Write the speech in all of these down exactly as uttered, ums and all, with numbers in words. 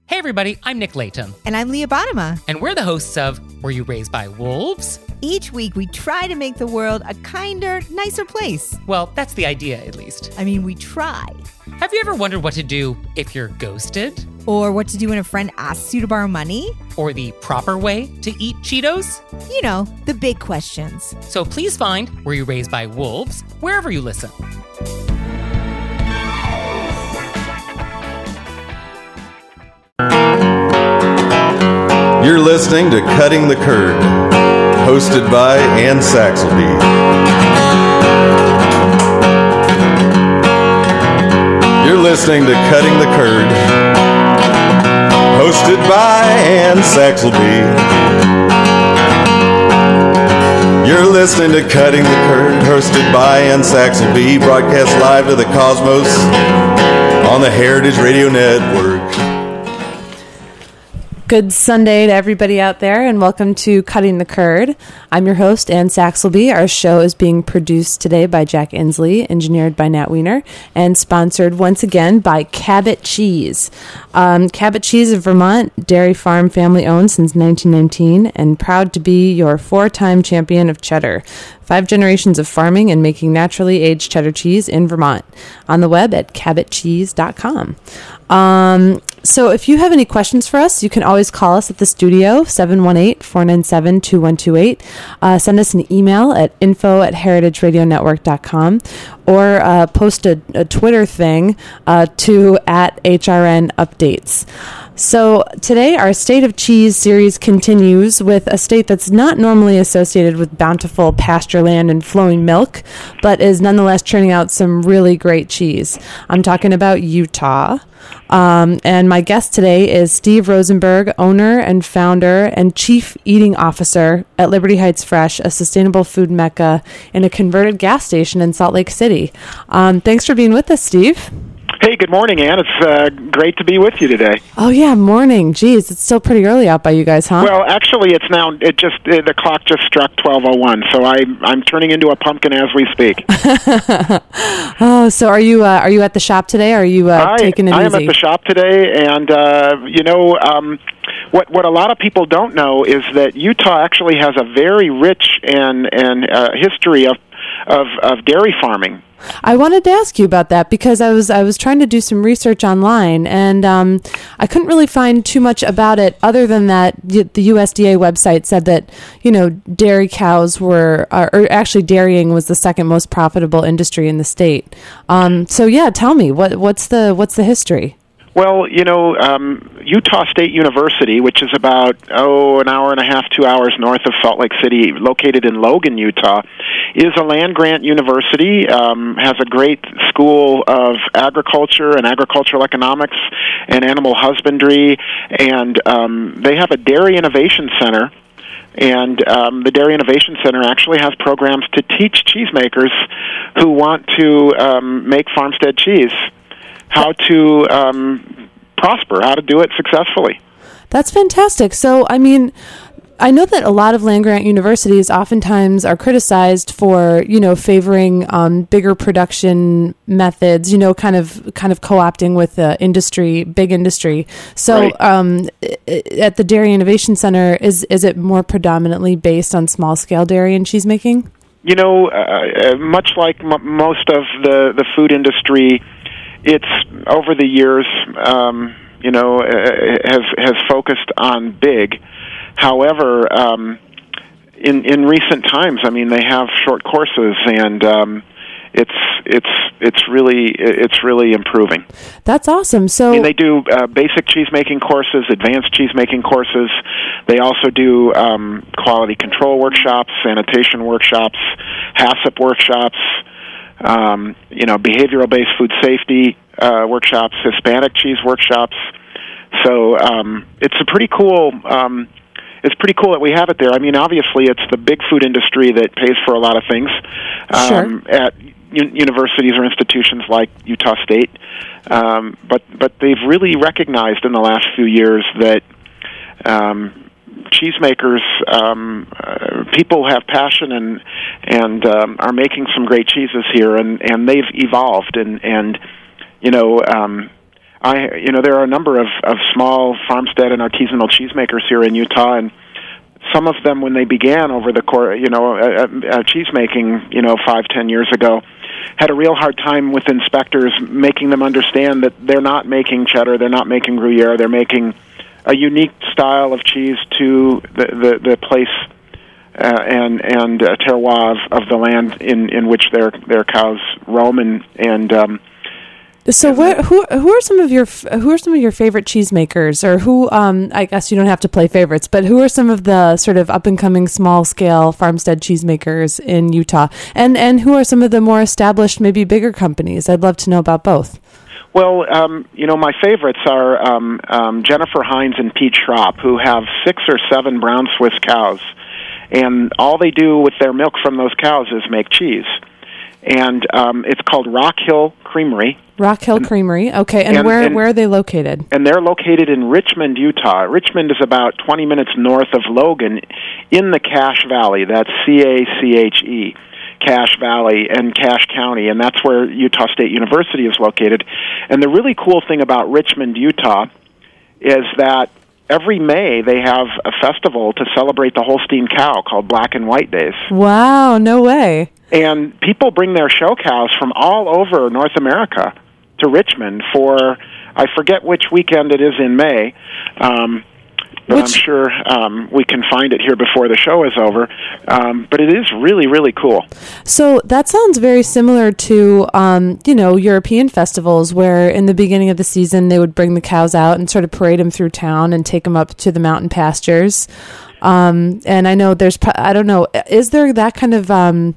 Hey everybody, I'm Nick Layton. And I'm Leah Bottima. And we're the hosts of Were You Raised by Wolves? Each week we try to make the world a kinder, nicer place. Well, that's the idea, at least. I mean, we try. Have you ever wondered what to do if you're ghosted? Or what to do when a friend asks you to borrow money? Or the proper way to eat Cheetos? You know, the big questions. So please find Were You Raised by Wolves wherever you listen. You're listening to Cutting the Curd, hosted by Ann Saxelby. You're listening to Cutting the Curd, hosted by Ann Saxelby. You're listening to Cutting the Curd, hosted by Ann Saxelby, broadcast live to the cosmos on the Heritage Radio Network. Good Sunday to everybody out there, and welcome to Cutting the Curd. I'm your host, Ann Saxelby. Our show is being produced today by Jack Inslee, engineered by Nat Weiner, and sponsored once again by Cabot Cheese. Um, Cabot Cheese of Vermont, dairy farm family owned since nineteen nineteen, and proud to be your four-time champion of cheddar. Five generations of farming and making naturally aged cheddar cheese in Vermont. On the web at cabot cheese dot com. Um, so if you have any questions for us, you can always call us at the studio, seven one eight, four nine seven, two one two eight. Uh, send us an email at info at heritage radio network dot com, or uh, post a, a Twitter thing uh, to at H R N updates. So today our State of Cheese series continues with a state that's not normally associated with bountiful pasture land and flowing milk, but is nonetheless churning out some really great cheese. I'm talking about Utah. Um, and my guest today is Steve Rosenberg, owner and founder and chief eating officer at Liberty Heights Fresh, a sustainable food mecca in a converted gas station in Salt Lake City. Um, thanks for being with us, Steve. Hey, good morning, Ann. It's uh, great to be with you today. Oh, yeah, morning. Geez, it's still pretty early out by you guys, huh? Well, actually, it's now, it just, uh, the clock just struck twelve oh one, so I, I'm turning into a pumpkin as we speak. Oh, so are you uh, are you at the shop today, or are you uh, I, taking it I easy? am at the shop today, and, uh, you know, um, what what a lot of people don't know is that Utah actually has a very rich and, and uh, history of, of, of dairy farming. I wanted to ask you about that because I was I was trying to do some research online, and um, I couldn't really find too much about it other than that the U S D A website said that, you know, dairy cows were, or, or actually dairying was the second most profitable industry in the state. Um, so yeah, tell me what what's the what's the history? Well, you know, um, Utah State University, which is about, oh, an hour and a half, two hours north of Salt Lake City, located in Logan, Utah, is a land-grant university, um, has a great school of agriculture and agricultural economics and animal husbandry, and um, they have a dairy innovation center. And um, the Dairy Innovation Center actually has programs to teach cheesemakers who want to um, make farmstead cheese how to um, prosper, how to do it successfully. That's fantastic. So, I mean, I know that a lot of land-grant universities oftentimes are criticized for, you know, favoring um, bigger production methods, you know, kind of kind of co-opting with the industry, big industry. So Right. um, at the Dairy Innovation Center, is, is it more predominantly based on small-scale dairy and cheese making? You know, uh, much like m- most of the, the food industry, it's over the years, um, you know, has has focused on big. However, um, in in recent times, I mean, they have short courses, and um, it's it's it's really it's really improving. That's awesome. So I mean, they do uh, basic cheese making courses, advanced cheese making courses. They also do um, quality control workshops, sanitation workshops, HACCP workshops. Um, you know, behavioral-based food safety uh, workshops, Hispanic cheese workshops. So um, it's a pretty cool. Um, it's pretty cool that we have it there. I mean, obviously, it's the big food industry that pays for a lot of things um, sure. at un- universities or institutions like Utah State. Um, but but they've really recognized in the last few years that. Um, cheesemakers, um, uh, people have passion and and um, are making some great cheeses here, and, and they've evolved. And, and you know, um, I, you know, there are a number of, of small farmstead and artisanal cheesemakers here in Utah, and some of them, when they began over the course, you know, uh, uh, cheese making, you know, five, ten years ago, had a real hard time with inspectors making them understand that they're not making cheddar, they're not making Gruyere, they're making a unique style of cheese to the the, the place uh, and and uh, terroir of, of the land in, in which their their cows roam, and and um, So, where, who who are some of your who are some of your favorite cheesemakers, or who? Um, I guess you don't have to play favorites, but who are some of the sort of up and coming small scale farmstead cheesemakers in Utah, and and who are some of the more established, maybe bigger companies? I'd love to know about both. Well, um, you know, my favorites are um, um, Jennifer Hines and Pete Schropp, who have six or seven brown Swiss cows, and all they do with their milk from those cows is make cheese. And um, it's called Rock Hill Creamery. Rock Hill Creamery, okay. And, and where and, where are they located? And they're located in Richmond, Utah. Richmond is about twenty minutes north of Logan in the Cache Valley. That's C A C H E, Cache Valley and Cache County, and that's where Utah State University is located. And the really cool thing about Richmond, Utah, is that every May they have a festival to celebrate the Holstein cow called Black and White Days. Wow, no way. And people bring their show cows from all over North America to Richmond for, I forget which weekend it is in May, um, but which, I'm sure um, we can find it here before the show is over. Um, but it is really, really cool. So that sounds very similar to, um, you know, European festivals where in the beginning of the season they would bring the cows out and sort of parade them through town and take them up to the mountain pastures. Um, and I know there's, I don't know, is there that kind of... Um,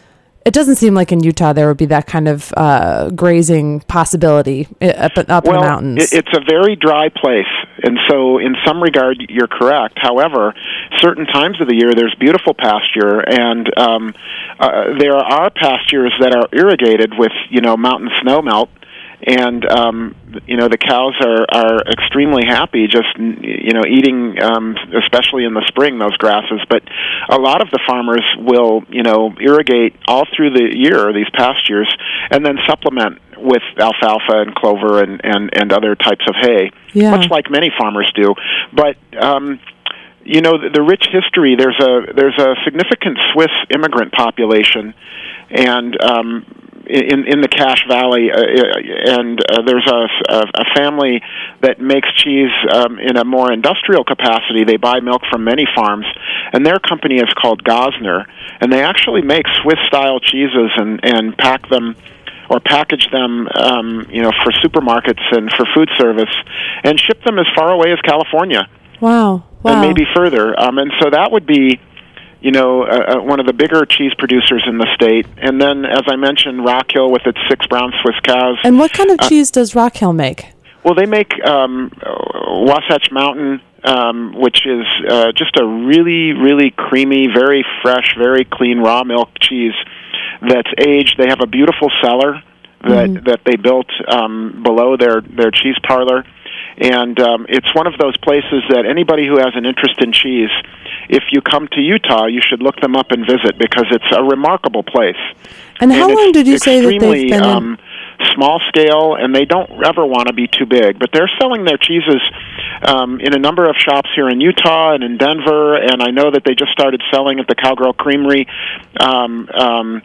It doesn't seem like in Utah there would be that kind of uh, grazing possibility up, up well, in the mountains. It, it's a very dry place, and so in some regard you're correct. However, certain times of the year there's beautiful pasture, and um, uh, there are pastures that are irrigated with, you know, mountain snow melt. And, um, you know, the cows are, are extremely happy just, you know, eating, um, especially in the spring, those grasses. But a lot of the farmers will, you know, irrigate all through the year, these pastures, and then supplement with alfalfa and clover and, and, and other types of hay, yeah. much like many farmers do. But, um, you know, the, the rich history, there's a, there's a significant Swiss immigrant population, and, um, in in the Cache Valley, uh, and uh, there's a, a, a family that makes cheese um, in a more industrial capacity. They buy milk from many farms, and their company is called Gosner, and they actually make Swiss-style cheeses and, and pack them or package them, um, you know, for supermarkets and for food service, and ship them as far away as California. Wow, wow. And maybe further. Um, and so that would be, you know, uh, one of the bigger cheese producers in the state. And then, as I mentioned, Rock Hill with its six brown Swiss cows. And what kind of uh, cheese does Rock Hill make? Well, they make um, Wasatch Mountain, um, which is uh, just a really, really creamy, very fresh, very clean raw milk cheese that's aged. They have a beautiful cellar that, mm-hmm. that they built um, below their, their cheese parlor. And um, it's one of those places that anybody who has an interest in cheese, if you come to Utah, you should look them up and visit, because it's a remarkable place. And, and how long did you say that they've been um, small scale, and they don't ever want to be too big. But they're selling their cheeses um, in a number of shops here in Utah and in Denver, and I know that they just started selling at the Cowgirl Creamery um, um,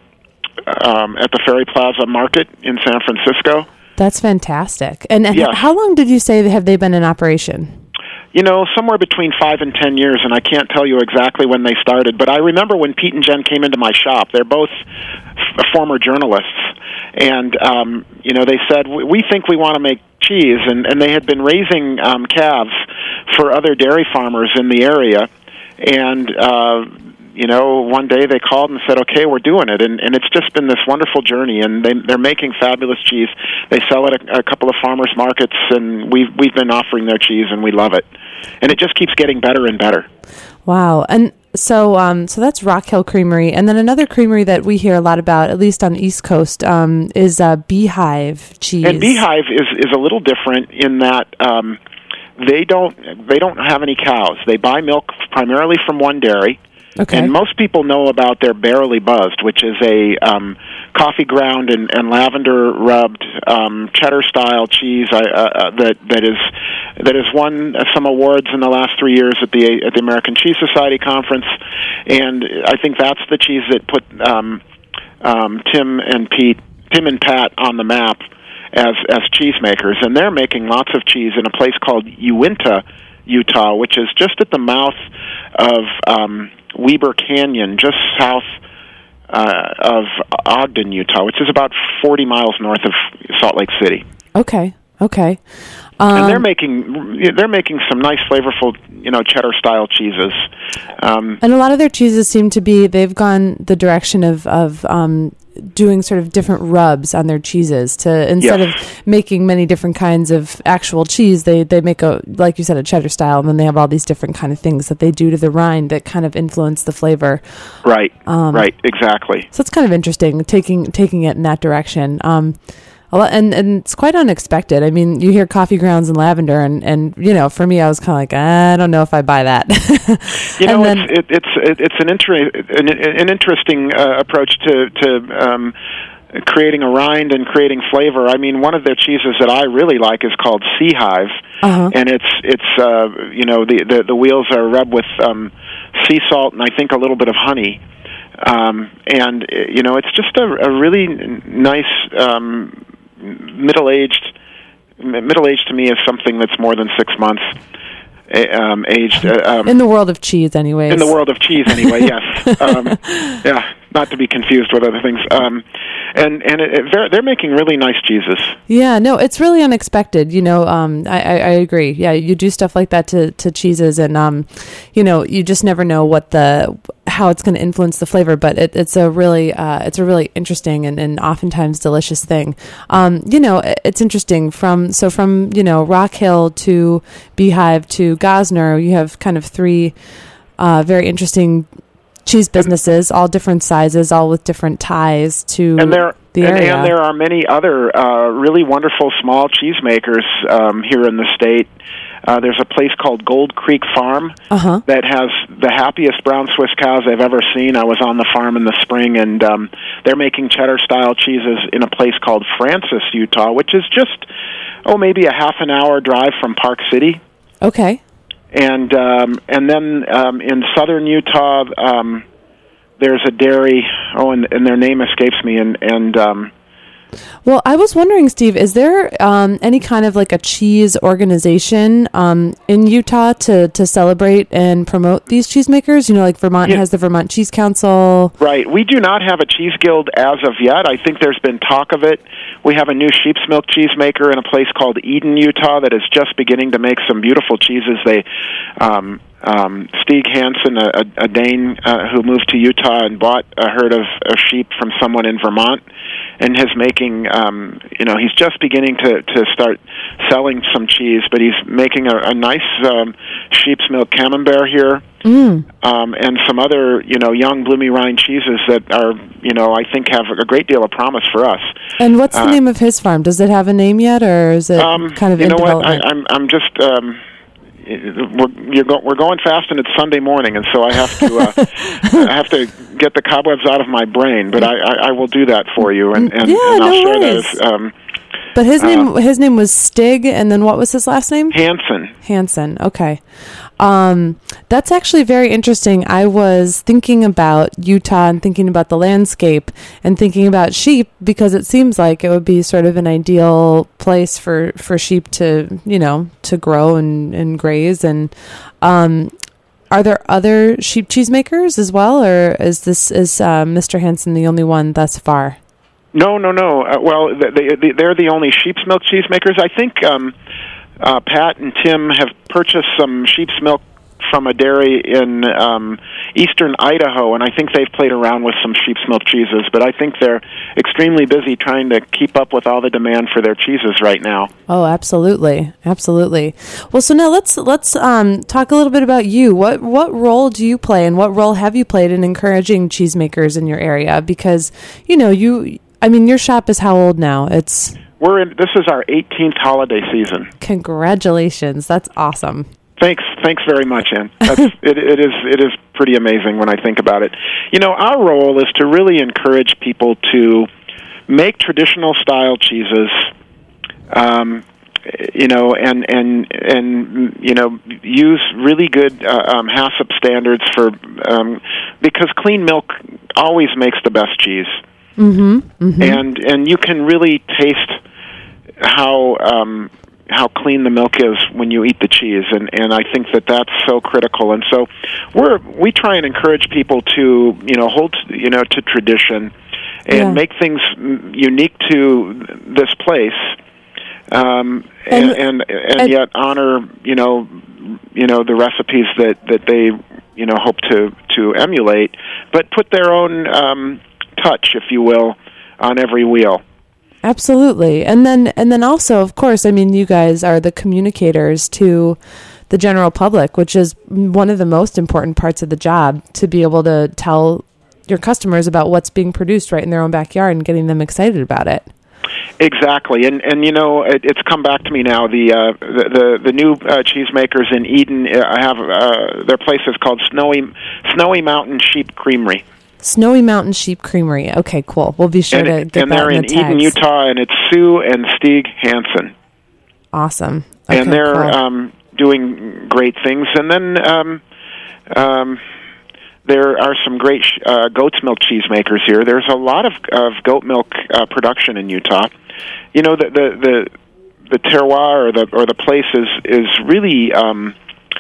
um, at the Ferry Plaza Market in San Francisco. That's fantastic. And, and yes. how long did you say have they been in operation? You know, somewhere between five and ten years, and I can't tell you exactly when they started, but I remember when Pete and Jen came into my shop. They're both f- former journalists, and, um, you know, they said, we think we want to make cheese, and, and they had been raising um, calves for other dairy farmers in the area, and, uh, you know, one day they called and said, okay, we're doing it. And, and it's just been this wonderful journey, and they, they're making fabulous cheese. They sell it at a, a couple of farmers markets, and we've, we've been offering their cheese, and we love it. And it just keeps getting better and better. Wow. And so um, so that's Rock Hill Creamery. And then another creamery that we hear a lot about, at least on the East Coast, um, is uh, Beehive cheese. And Beehive is, is a little different in that um, they don't they don't have any cows. They buy milk primarily from one dairy. Okay. And most people know about their Barely Buzzed, which is a um, coffee ground and, and lavender rubbed um, cheddar style cheese uh, uh, that that is that has won some awards in the last three years at the at the American Cheese Society conference, and I think that's the cheese that put um, um, Tim and Pete, Tim and Pat on the map as as cheesemakers, and they're making lots of cheese in a place called Uinta, Utah, which is just at the mouth of um, Weber Canyon, just south uh, of Ogden, Utah, which is about forty miles north of Salt Lake City. Okay, okay. Um, and they're making they're making some nice, flavorful, you know, cheddar style cheeses. Um, and a lot of their cheeses seem to be they've gone the direction of of um, doing sort of different rubs on their cheeses to instead yes. of making many different kinds of actual cheese, they they make a, like you said, a cheddar style, and then they have all these different kind of things that they do to the rind that kind of influence the flavor. Right. Um, right. Exactly. So it's kind of interesting taking taking it in that direction. Um, A lot, and, and it's quite unexpected. I mean, you hear coffee grounds and lavender, and, and you know, for me, I was kind of like, I don't know if I buy that. you know, then, it's it, it's it, it's an inter- an, an interesting uh, approach to to um, creating a rind and creating flavor. I mean, one of their cheeses that I really like is called Sea Hive, uh-huh. and it's it's uh, you know the, the the wheels are rubbed with um, sea salt and I think a little bit of honey. Um, and you know, it's just a, a really nice. Um, Middle-aged, middle-aged to me is something that's more than six months um, aged. Uh, um, in the world of cheese, anyways. In the world of cheese, anyway. Yes. Um, yeah. Not to be confused with other things. Um, and and it, it, they're they're making really nice cheeses. Yeah. No, it's really unexpected. You know, um, I, I, I agree. Yeah, you do stuff like that to, to cheeses, and um, you know, you just never know what the how it's going to influence the flavor. But it, it's a really uh, it's a really interesting and, and oftentimes delicious thing. Um, you know, it's interesting from so from you know Rock Hill to Beehive to Gosner, you have kind of three uh, very interesting cheese businesses, all different sizes, all with different ties to and there, the and, area. And there are many other uh, really wonderful small cheesemakers um, here in the state. Uh, there's a place called Gold Creek Farm uh-huh. that has the happiest brown Swiss cows I've ever seen. I was on the farm in the spring, and um, they're making cheddar-style cheeses in a place called Francis, Utah, which is just, oh, maybe a half an hour drive from Park City. Okay. And um, and then um, in southern Utah, um, there's a dairy. Oh, and, and their name escapes me. And and um, well, I was wondering, Steve, is there um, any kind of like a cheese organization um, in Utah to, to celebrate and promote these cheesemakers? You know, like Vermont yeah. has the Vermont Cheese Council. Right. We do not have a cheese guild as of yet. I think there's been talk of it. We have a new sheep's milk cheesemaker in a place called Eden, Utah, that is just beginning to make some beautiful cheeses. They, um, um, Stieg Hansen, a, a, a Dane uh, who moved to Utah and bought a herd of, of sheep from someone in Vermont, and is making, um, you know, he's just beginning to, to start selling some cheese, but he's making a, a nice um, sheep's milk camembert here. Mm. Um, and some other, you know, young bloomy rind cheeses that are, you know, I think have a great deal of promise for us. And what's the uh, name of his farm? Does it have a name yet, or is it um, kind of you in know development? what? I, I'm I'm just um, we're you're go, we're going fast, and it's Sunday morning, and so I have to uh, I have to get the cobwebs out of my brain. But I, I, I will do that for you, and and, yeah, and I'll no share worries. those. Um, But his uh, name his name was Stig, and then what was his last name? Hansen. Hansen. Okay. Um, that's actually very interesting. I was thinking about Utah and thinking about the landscape and thinking about sheep, because it seems like it would be sort of an ideal place for, for sheep to, you know, to grow and, and graze. And um, are there other sheep cheesemakers as well, or is this is uh, Mister Hansen the only one thus far? No, no, no. Uh, well, they, they, they're the only sheep's milk cheesemakers. I think um, uh, Pat and Tim have purchased some sheep's milk from a dairy in um, eastern Idaho, and I think they've played around with some sheep's milk cheeses, but I think they're extremely busy trying to keep up with all the demand for their cheeses right now. Oh, absolutely. Absolutely. Well, so now let's let's um, talk a little bit about you. What what role do you play, and what role have you played in encouraging cheesemakers in your area? Because, you know, you... I mean, your shop is how old now? It's We're in. This is our eighteenth holiday season. Congratulations! That's awesome. Thanks, thanks very much, Ann. That's, it, it is, it is pretty amazing when I think about it. You know, our role is to really encourage people to make traditional style cheeses. Um, you know, and and and you know, use really good uh, um, HACCP standards for um, because clean milk always makes the best cheese. Mm-hmm. Mm-hmm. And and you can really taste how um, how clean the milk is when you eat the cheese, and, and I think that that's so critical. And so we're we try and encourage people to you know hold you know to tradition and yeah. make things unique to this place. Um, and, and, and, and, and yet honor, you know, you know the recipes that, that they, you know, hope to, to emulate, but put their own um, touch, if you will, on every wheel. Absolutely, and then and then also, of course, I mean, you guys are the communicators to the general public, which is one of the most important parts of the job, to be able to tell your customers about what's being produced right in their own backyard and getting them excited about it. Exactly, and and you know it, it's come back to me now. The uh, the, the the new uh, cheesemakers in Eden uh, have uh, their place is called Snowy Snowy Mountain Sheep Creamery. Snowy Mountain Sheep Creamery. Okay, cool. We'll be sure and to it, get and that they're in in the Eden, tags. Utah, and it's Sue and Stieg Hansen. Awesome. Okay, and they're cool. um, doing great things. And then um, um, there are some great uh, goat's milk cheesemakers here. There's a lot of, of goat milk uh, production in Utah. You know, the the the, the terroir or the or the place is is really um,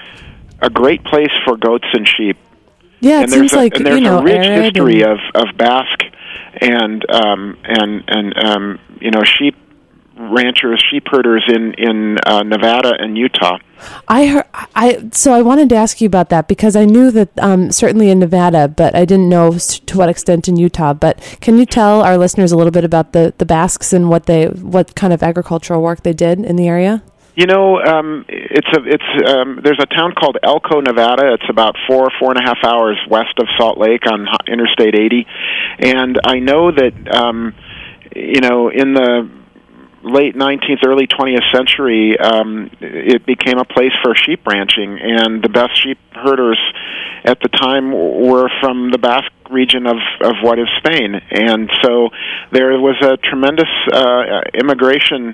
a great place for goats and sheep. Yeah, it and seems there's a, like and there's you know, a rich arid history and... of, of Basque and um, and and um, you know sheep ranchers, sheep herders in in uh, Nevada and Utah. I heard, I so I wanted to ask you about that because I knew that um, certainly in Nevada, but I didn't know to what extent in Utah. But can you tell our listeners a little bit about the, the Basques and what they what kind of agricultural work they did in the area? You know, um, it's a it's um, there's a town called Elko, Nevada. It's about four four and a half hours west of Salt Lake on Interstate eighty, and I know that um, you know in the late nineteenth, early twentieth century, um, it became a place for sheep ranching, and the best sheep herders at the time were from the Basque region of, of what is Spain. And so there was a tremendous uh, immigration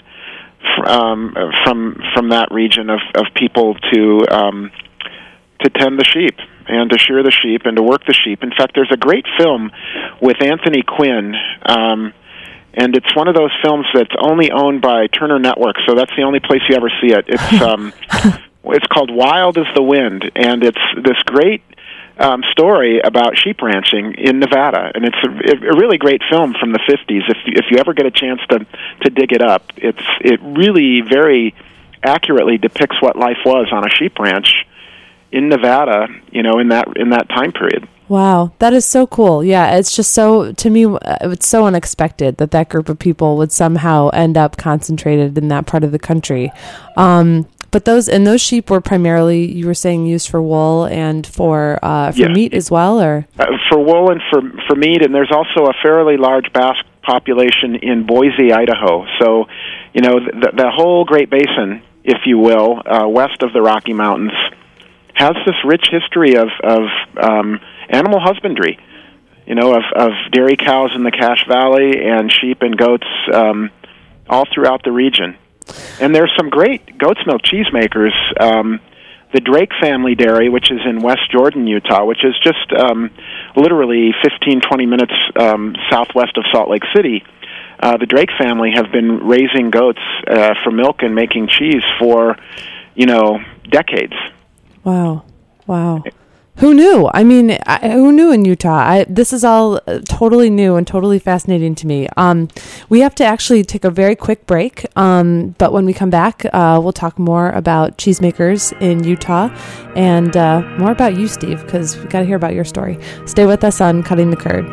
um, from from that region of, of people to um, to tend the sheep and to shear the sheep and to work the sheep. In fact, there's a great film with Anthony Quinn, um, and it's one of those films that's only owned by Turner Network, so that's the only place you ever see it. It's um, it's called Wild as the Wind, and it's this great um, story about sheep ranching in Nevada, and it's a, a really great film from the fifties. If if you ever get a chance to to dig it up, it's it really very accurately depicts what life was on a sheep ranch in Nevada, you know, in that in that time period. Wow, that is so cool. Yeah, it's just so, to me, it's so unexpected that that group of people would somehow end up concentrated in that part of the country. Um, but those, and those sheep were primarily, you were saying, used for wool and for uh, for yes. meat as well, or? Uh, for wool and for, for meat, and there's also a fairly large Basque population in Boise, Idaho. So, you know, the, the whole Great Basin, if you will, uh, west of the Rocky Mountains, has this rich history of, of um, animal husbandry, you know, of, of dairy cows in the Cache Valley and sheep and goats um, all throughout the region. And there's some great goat's milk cheesemakers. Um, the Drake Family Dairy, which is in West Jordan, Utah, which is just um, literally fifteen, twenty minutes um, southwest of Salt Lake City. Uh, the Drake family have been raising goats uh, for milk and making cheese for, you know, decades. Wow. Wow. Who knew? I mean, I, who knew in Utah? I, this is all uh, totally new and totally fascinating to me. Um, we have to actually take a very quick break, um, but when we come back, uh, we'll talk more about cheesemakers in Utah and uh, more about you, Steve, because we got to hear about your story. Stay with us on Cutting the Curd.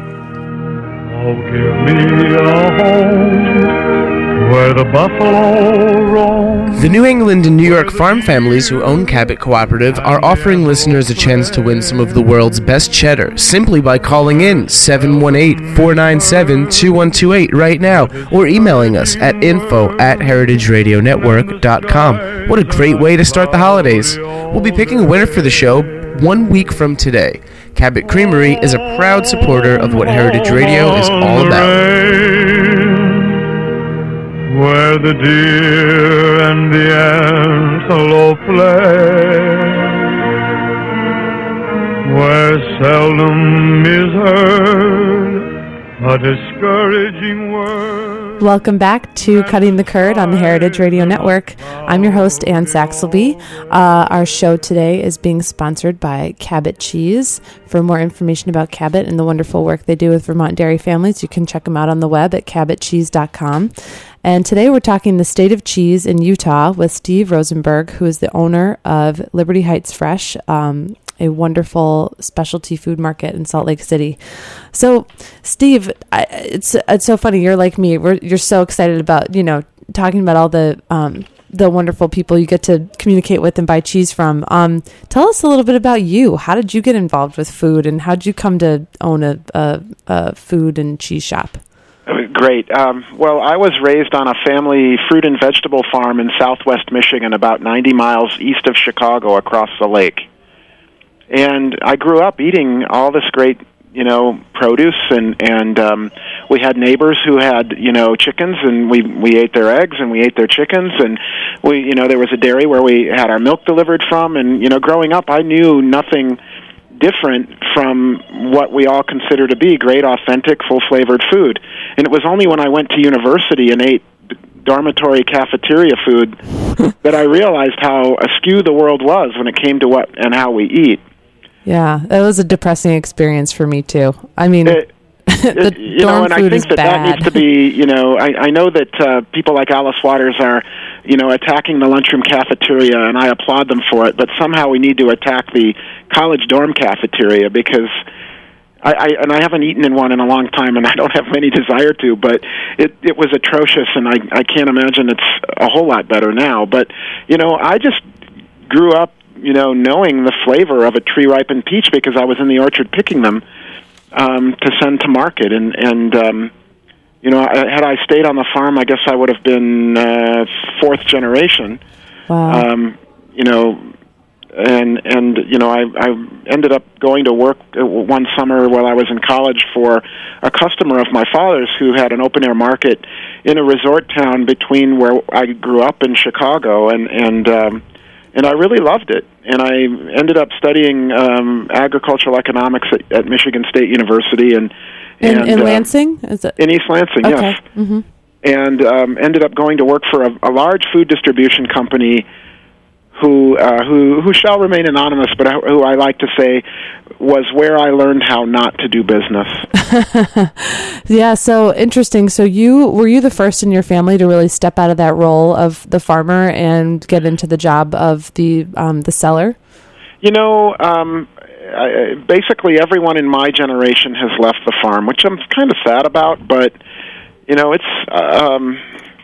Oh, give me a home where the buffalo roam. The New England and New York farm families who own Cabot Cooperative are offering listeners a chance to win some of the world's best cheddar simply by calling in seven one eight, four nine seven, two one two eight right now or emailing us at info at heritage radio network dot com. What a great way to start the holidays. We'll be picking a winner for the show one week from today. Cabot Creamery is a proud supporter of what Heritage Radio is all about. where the deer and the antelope play, where seldom is heard a discouraging word. Welcome back to Cutting the Curd on the Heritage Radio Network. I'm your host, Ann Saxelby. Uh, our show today is being sponsored by Cabot Cheese. For more information about Cabot and the wonderful work they do with Vermont dairy families, you can check them out on the web at cabot cheese dot com. And today we're talking the state of cheese in Utah with Steve Rosenberg, who is the owner of Liberty Heights Fresh, um, a wonderful specialty food market in Salt Lake City. So, Steve, I, it's it's so funny. You're like me. We're, you're so excited about, you know, talking about all the um, the wonderful people you get to communicate with and buy cheese from. Um, tell us a little bit about you. How did you get involved with food, and how did you come to own a, a, a food and cheese shop? Great. Um, well, I was raised on a family fruit and vegetable farm in southwest Michigan, about ninety miles east of Chicago, across the lake. And I grew up eating all this great, you know, produce, and and um, we had neighbors who had, you know, chickens, and we we ate their eggs, and we ate their chickens, and we, you know, there was a dairy where we had our milk delivered from, and you know, growing up, I knew nothing different from what we all consider to be great, authentic, full-flavored food. And it was only when I went to university and ate dormitory cafeteria food that I realized how askew the world was when it came to what and how we eat. Yeah, that was a depressing experience for me too. I mean, it, the it, you dorm know, and food I think is that bad. that needs to be, you know, I, I know that uh, people like Alice Waters are, you know, attacking the lunchroom cafeteria, and I applaud them for it, but somehow we need to attack the college dorm cafeteria, because I, I and I haven't eaten in one in a long time, and I don't have any desire to, but it, it was atrocious, and I, I can't imagine it's a whole lot better now. But, you know, I just grew up, you know, knowing the flavor of a tree-ripened peach because I was in the orchard picking them um, to send to market. And, and um, you know, I, had I stayed on the farm, I guess I would have been uh, fourth generation. Wow. Um, you know, and, and you know, I, I ended up going to work one summer while I was in college for a customer of my father's who had an open-air market in a resort town between where I grew up in Chicago, and, and um, And I really loved it, and I ended up studying um, agricultural economics at, at Michigan State University, and, in, and in uh, Lansing, is it? In East Lansing, okay. yes. Mm-hmm. And um, ended up going to work for a, a large food distribution company, who uh, who who shall remain anonymous, but who I like to say was where I learned how not to do business. Yeah, so interesting. So you were you the first in your family to really step out of that role of the farmer and get into the job of the um, the seller? You know, um, I, basically everyone in my generation has left the farm, which I'm kind of sad about. But you know, it's um,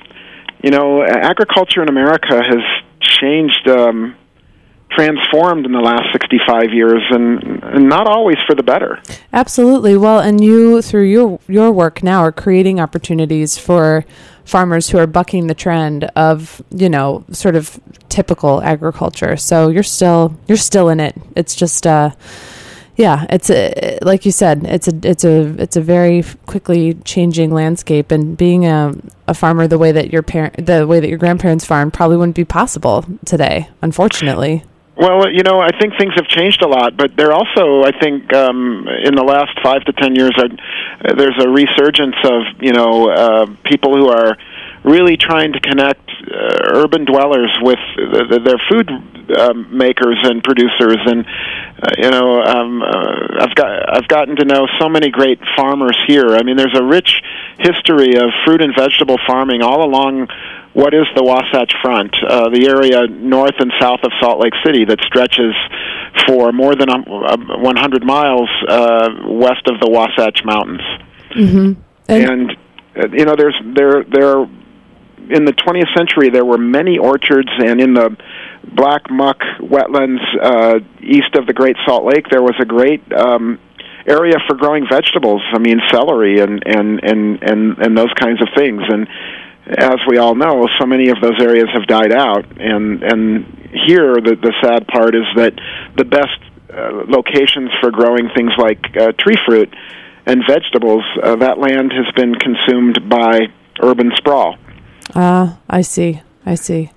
you know, agriculture in America has changed. Um, transformed in the last sixty-five years, and, and not always for the better. Absolutely. Well, and you, through your your work now, are creating opportunities for farmers who are bucking the trend of, you know, sort of typical agriculture. So you're still you're still in it. It's just uh yeah, it's a, like you said, it's a it's a it's a very quickly changing landscape, and being a a farmer the way that your parent the way that your grandparents farmed probably wouldn't be possible today, unfortunately. Well, you know, I think things have changed a lot, but they're also, I think, um, in the last five to ten years, uh, there's a resurgence of, you know, uh, people who are really trying to connect uh, urban dwellers with the, the, their food um, makers and producers, and uh, you know, um, uh, I've got I've gotten to know so many great farmers here. I mean, there's a rich history of fruit and vegetable farming all along what is the Wasatch Front, uh, the area north and south of Salt Lake City that stretches for more than one hundred miles uh, west of the Wasatch Mountains. Mm-hmm. And, and uh, you know, there's there there in the twentieth century there were many orchards, and in the black muck wetlands uh, east of the Great Salt Lake there was a great um, area for growing vegetables. I mean, celery and and and and, and those kinds of things. And as we all know, so many of those areas have died out, and and here the the sad part is that the best uh, locations for growing things like uh, tree fruit and vegetables, uh, that land has been consumed by urban sprawl. Uh, I see. I see.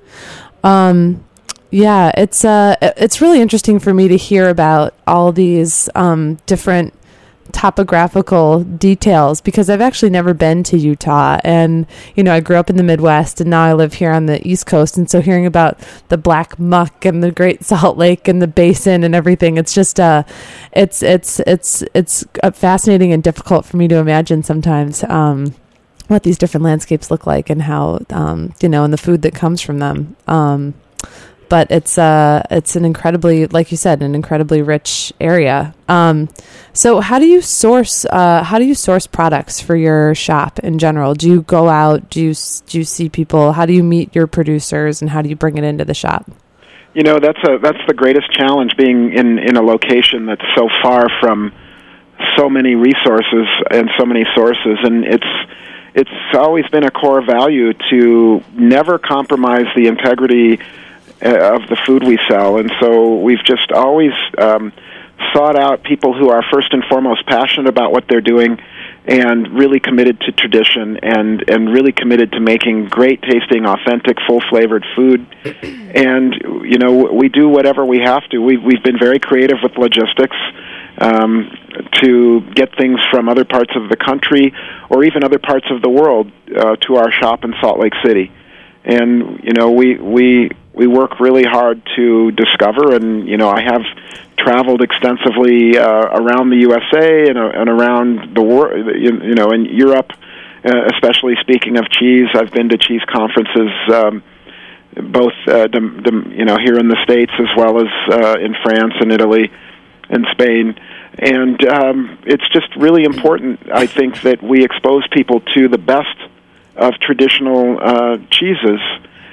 Um, yeah, it's uh, it's really interesting for me to hear about all these um, different topographical details, because I've actually never been to Utah, and you know, I grew up in the Midwest and now I live here on the East Coast, and so hearing about the black muck and the Great Salt Lake and the basin and everything, it's just uh it's it's it's it's fascinating and difficult for me to imagine sometimes um what these different landscapes look like and how um you know, and the food that comes from them. um But it's uh it's an incredibly, like you said, an incredibly rich area. Um, so how do you source uh how do you source products for your shop in general? Do you go out? Do you do you see people? How do you meet your producers, and how do you bring it into the shop? You know, that's a that's the greatest challenge, being in in a location that's so far from so many resources and so many sources, and it's it's always been a core value to never compromise the integrity of the food we sell, and so we've just always um, sought out people who are first and foremost passionate about what they're doing and really committed to tradition and, and really committed to making great tasting, authentic, full-flavored food. And, you know, we do whatever we have to. We've, we've been very creative with logistics um, to get things from other parts of the country or even other parts of the world uh, to our shop in Salt Lake City. And, you know, we... we We work really hard to discover, and, you know, I have traveled extensively uh, around the U S A and, uh, and around the world, you, you know, in Europe, uh, especially speaking of cheese. I've been to cheese conferences, um, both, uh, the, the, you know, here in the States as well as uh, in France and Italy and Spain. And um, it's just really important, I think, that we expose people to the best of traditional uh, cheeses,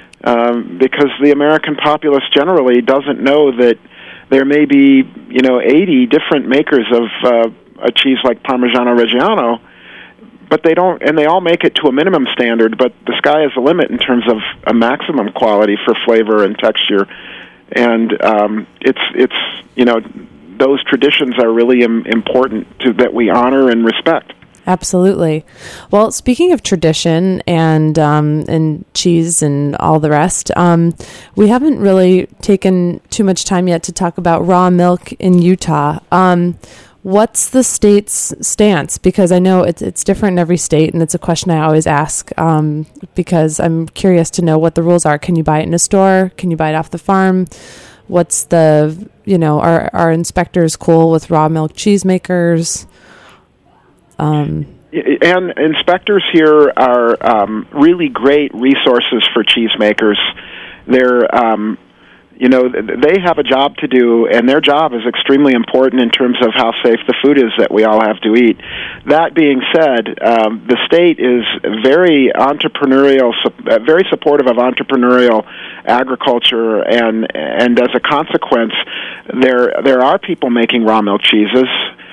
Um, because the American populace generally doesn't know that there may be, you know, eighty different makers of uh, a cheese like Parmigiano Reggiano, but they don't, and they all make it to a minimum standard, but the sky is the limit in terms of a maximum quality for flavor and texture. And um, it's, it's, you know, those traditions are really im- important to that we honor and respect. Absolutely. Well, speaking of tradition and um, and cheese and all the rest, um, we haven't really taken too much time yet to talk about raw milk in Utah. Um, what's the state's stance? Because I know it's it's different in every state, and it's a question I always ask um, because I'm curious to know what the rules are. Can you buy it in a store? Can you buy it off the farm? What's the, you know, are, are inspectors cool with raw milk cheesemakers? Um, and inspectors here are um, really great resources for cheesemakers. They're, um, you know, they have a job to do, and their job is extremely important in terms of how safe the food is that we all have to eat. That being said, um, the state is very entrepreneurial, very supportive of entrepreneurial agriculture, and and as a consequence, there there are people making raw milk cheeses.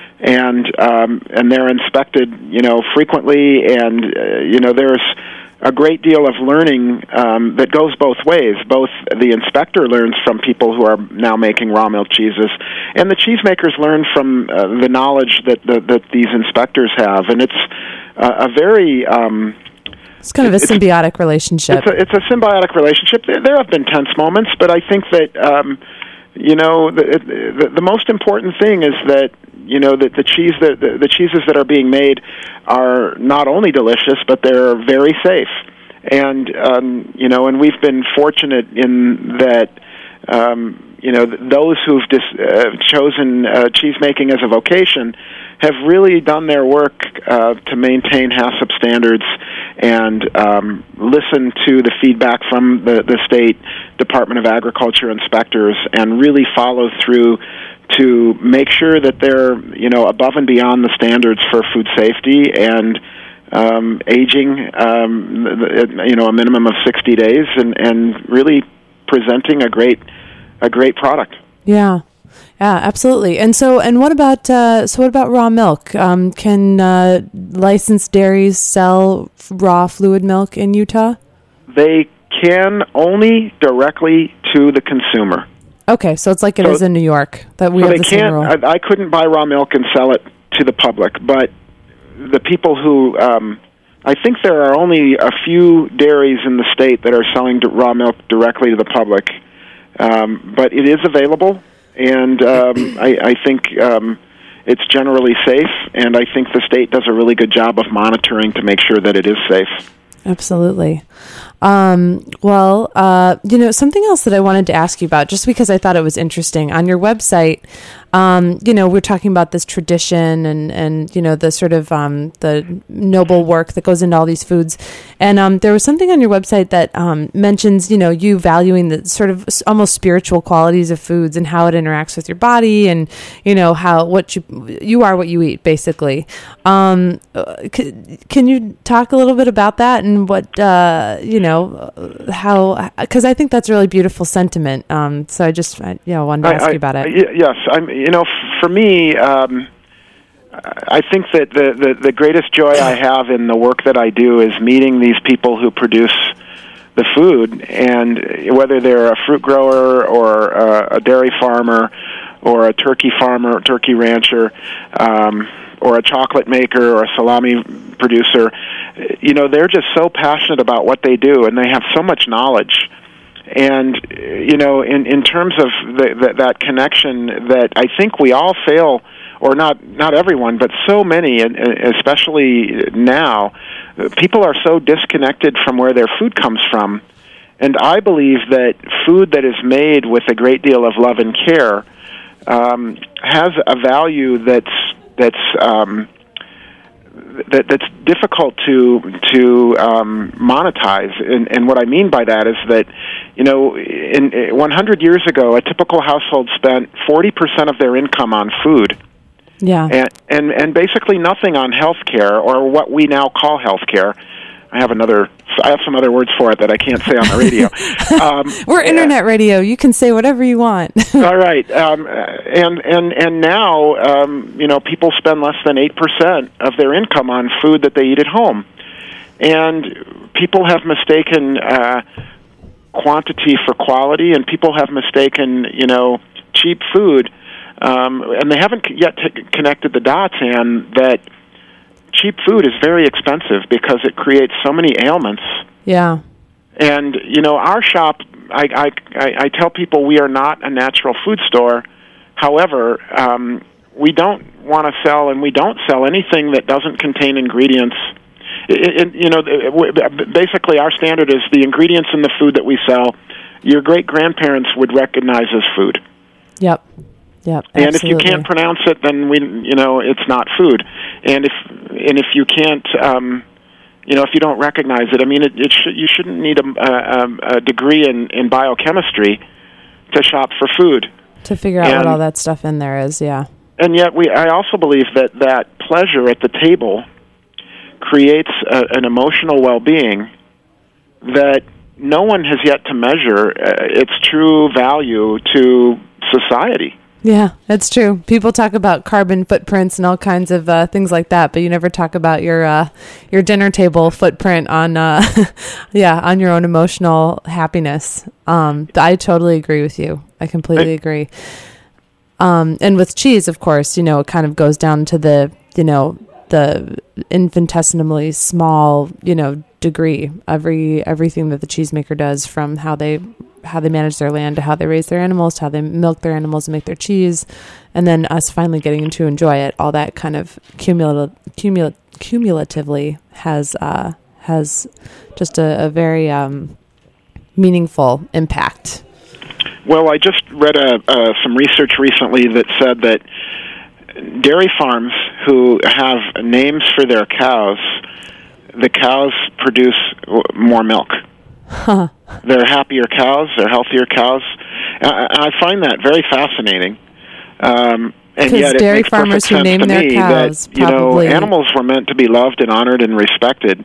And um, and they're inspected, you know, frequently, and uh, you know, there's a great deal of learning um, that goes both ways. Both the inspector learns from people who are now making raw milk cheeses, and the cheesemakers learn from uh, the knowledge that the, that these inspectors have, and it's uh, a very um, it's kind of a symbiotic relationship. It's a, it's a symbiotic relationship. There, there have been tense moments, but I think that um, you know the, the the most important thing is that. You know, that the cheese that the, the cheeses that are being made are not only delicious, but they're very safe. And um, you know, and we've been fortunate in that. Um, you know, those who've dis, uh, chosen uh, cheese making as a vocation have really done their work uh, to maintain HACCP standards and um, listen to the feedback from the, the State Department of Agriculture inspectors and really follow through to make sure that they're, you know, above and beyond the standards for food safety and um, aging, um, you know, a minimum of sixty days, and, and really presenting a great a great product. Yeah. Yeah, absolutely. And so, and what about, uh, so what about raw milk? Um, can uh, licensed dairies sell raw fluid milk in Utah? They can only directly to the consumer. Okay, so it's like it so, is in New York, that we so have they the same rule. I, I couldn't buy raw milk and sell it to the public, but the people who um, I think there are only a few dairies in the state that are selling raw milk directly to the public, um, but it is available, and um, I, I think um, it's generally safe, and I think the state does a really good job of monitoring to make sure that it is safe. Absolutely. Um, well, uh, you know, something else that I wanted to ask you about, just because I thought it was interesting, on your website, um, you know, we're talking about this tradition and, and, you know, the sort of, um, the noble work that goes into all these foods. And, um, there was something on your website that, um, mentions, you know, you valuing the sort of almost spiritual qualities of foods and how it interacts with your body and, you know, how, what you, you are what you eat, basically. Um, c- can you talk a little bit about that and what, uh, you know, how, because I think that's a really beautiful sentiment. Um, so I just, I, you know, wanted to ask I, I, you about it. Y- yes, I'm. You know, f- for me, um, I think that the, the the greatest joy I have in the work that I do is meeting these people who produce the food, and whether they're a fruit grower or a, a dairy farmer or a turkey farmer, turkey rancher, um, or a chocolate maker or a salami producer, you know, they're just so passionate about what they do, and they have so much knowledge. And, you know, in, in terms of the, the, that connection that I think we all fail, or not, not everyone, but so many, and especially now, people are so disconnected from where their food comes from. And I believe that food that is made with a great deal of love and care um, has a value that's that's um, that, that's difficult to to um, monetize. And, and what I mean by that is that, you know, in, in one hundred years ago, a typical household spent forty percent of their income on food. Yeah. And, and and basically nothing on health care, or what we now call health care. I have another. I have some other words for it that I can't say on the radio. Um, We're internet uh, radio. You can say whatever you want. All right. Um, and and and now, um, you know, people spend less than eight percent of their income on food that they eat at home, and people have mistaken uh, quantity for quality, and people have mistaken, you know, cheap food, um, and they haven't yet t- connected the dots, and that cheap food is very expensive because it creates so many ailments. Yeah. And, you know, our shop, I, I, I, I tell people we are not a natural food store. However, um, we don't want to sell, and we don't sell anything that doesn't contain ingredients. It, it, you know, basically our standard is the ingredients in the food that we sell, your great-grandparents would recognize as food. Yep. Yep, and absolutely. if you can't pronounce it, then we, you know, it's not food. And if and if you can't, um, you know, if you don't recognize it, I mean, it, it sh- you shouldn't need a, a, a degree in, in biochemistry to shop for food. To figure out and, what all that stuff in there is, yeah. And yet, we I also believe that that pleasure at the table creates a, an emotional well-being that no one has yet to measure uh, its true value to society. Yeah, that's true. People talk about carbon footprints and all kinds of uh, things like that, but you never talk about your uh, your dinner table footprint on, uh, yeah, on your own emotional happiness. Um, I totally agree with you. I completely agree. Um, and with cheese, of course, you know, it kind of goes down to the, you know, the infinitesimally small, you know, degree. Every everything that the cheesemaker does, from how they how they manage their land to how they raise their animals to how they milk their animals and make their cheese, and then us finally getting to enjoy it, all that kind of cumulative, cumul- cumulatively has uh, has just a, a very um, meaningful impact. Well, I just read a, uh, some research recently that said that dairy farms who have names for their cows, the cows produce more milk. Huh. They're happier cows, they're healthier cows. And I find that very fascinating. Um, and yet it dairy makes farmers perfect who sense name to their me cows that, you probably... know, animals were meant to be loved and honored and respected.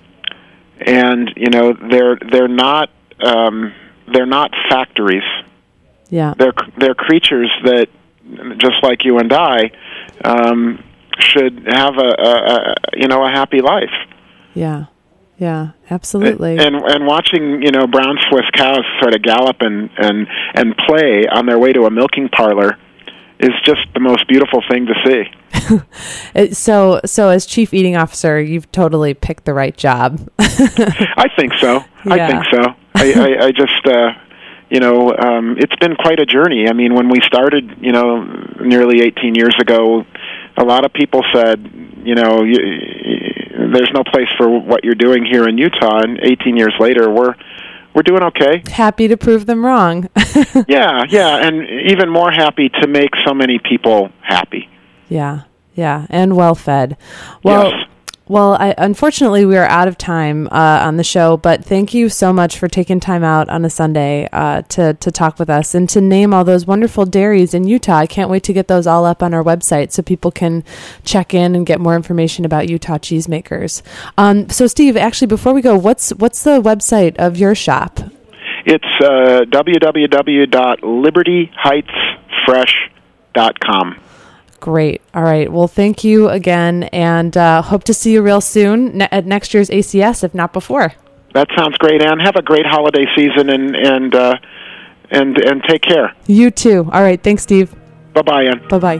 And, you know, they're they're not um, they're not factories. Yeah. They're they're creatures that, just like you and I, um, should have a, a, a you know a happy life. Yeah, yeah, absolutely. And and watching you know brown Swiss cows sort of gallop and and and play on their way to a milking parlor is just the most beautiful thing to see. It- so, so as chief eating officer, you've totally picked the right job. I think so. Yeah. I think so. I, I, I just, uh, you know, um, it's been quite a journey. I mean, when we started, you know, nearly eighteen years ago, a lot of people said, you know, you, there's no place for what you're doing here in Utah. And eighteen years later, we're we're doing okay. Happy to prove them wrong. yeah, yeah, and even more happy to make so many people happy. Yeah, yeah, and well fed. Well, yes. well, I, unfortunately, we are out of time uh, on the show. But thank you so much for taking time out on a Sunday uh, to to talk with us and to name all those wonderful dairies in Utah. I can't wait to get those all up on our website so people can check in and get more information about Utah cheesemakers. Um, so, Steve, actually, before we go, what's what's the website of your shop? It's uh, w w w dot liberty heights fresh dot com. Great. All right. Well, thank you again, and uh, hope to see you real soon ne- at next year's A C S, if not before. That sounds great, Ann. Have a great holiday season, and and uh, and and take care. You too. All right. Thanks, Steve. Bye-bye, Ann. Bye-bye.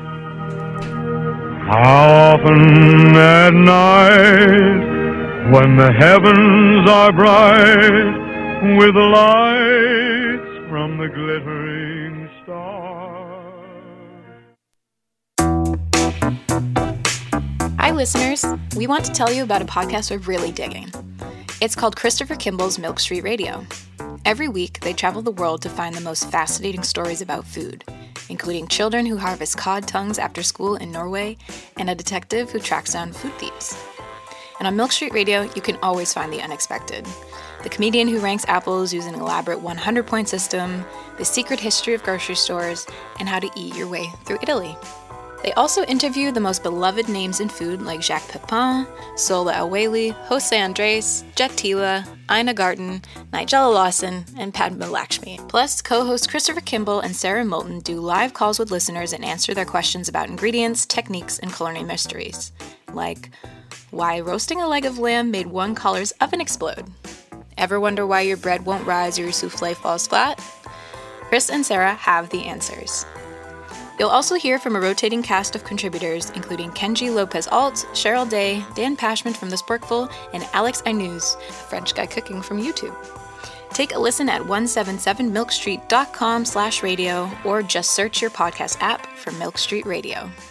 How often at night, when the heavens are bright, with lights from the glittering stars. Hi, listeners. We want to tell you about a podcast we're really digging. It's called Christopher Kimball's Milk Street Radio. Every week, they travel the world to find the most fascinating stories about food, including children who harvest cod tongues after school in Norway and a detective who tracks down food thieves. And on Milk Street Radio, you can always find the unexpected. The comedian who ranks apples using an elaborate one hundred point system, the secret history of grocery stores, and how to eat your way through Italy. They also interview the most beloved names in food like Jacques Pepin, Sola El-Waylly, Jose Andres, Jet Tila, Ina Garten, Nigella Lawson, and Padma Lakshmi. Plus, co-hosts Christopher Kimball and Sarah Moulton do live calls with listeners and answer their questions about ingredients, techniques, and culinary mysteries. Like, why roasting a leg of lamb made one caller's oven explode? Ever wonder why your bread won't rise or your souffle falls flat? Chris and Sarah have the answers. You'll also hear from a rotating cast of contributors, including Kenji Lopez-Alt, Cheryl Day, Dan Pashman from The Sporkful, and Alex Ainuz, a French guy cooking from YouTube. Take a listen at one seventy-seven milk street dot com slash radio or just search your podcast app for Milk Street Radio.